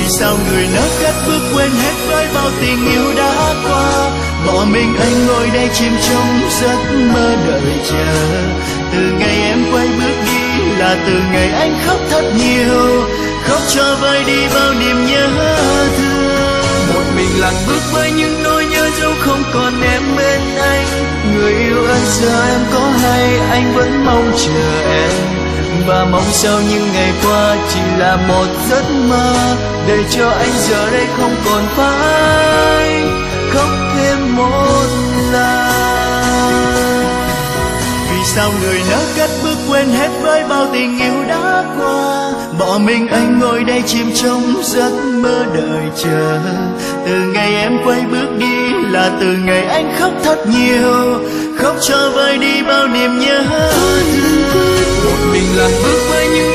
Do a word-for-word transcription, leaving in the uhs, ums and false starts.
Vì sao người nỡ cất bước quên hết với bao tình yêu đã qua, bỏ mình anh ngồi đây chìm trong giấc mơ đợi chờ. Từ ngày em quay bước đi là từ ngày anh khóc thật nhiều, khóc cho vơi đi bao niềm nhớ thương. Một mình lặng bước với những nỗi nhớ dấu không còn em bên anh. Người yêu ơi giờ em có hay anh vẫn mong chờ em, và mong sau những ngày qua chỉ là một giấc mơ, để cho anh giờ đây không còn phải khóc thêm một lần. Vì sao người nỡ cất bước quên hết với bao tình yêu đã qua, bỏ mình anh ngồi đây chìm trong giấc mơ đợi chờ. Từ ngày em quay bước đi là từ ngày anh khóc thật nhiều, khóc cho vơi đi bao niềm nhớ thương. Một mình lặng bước với những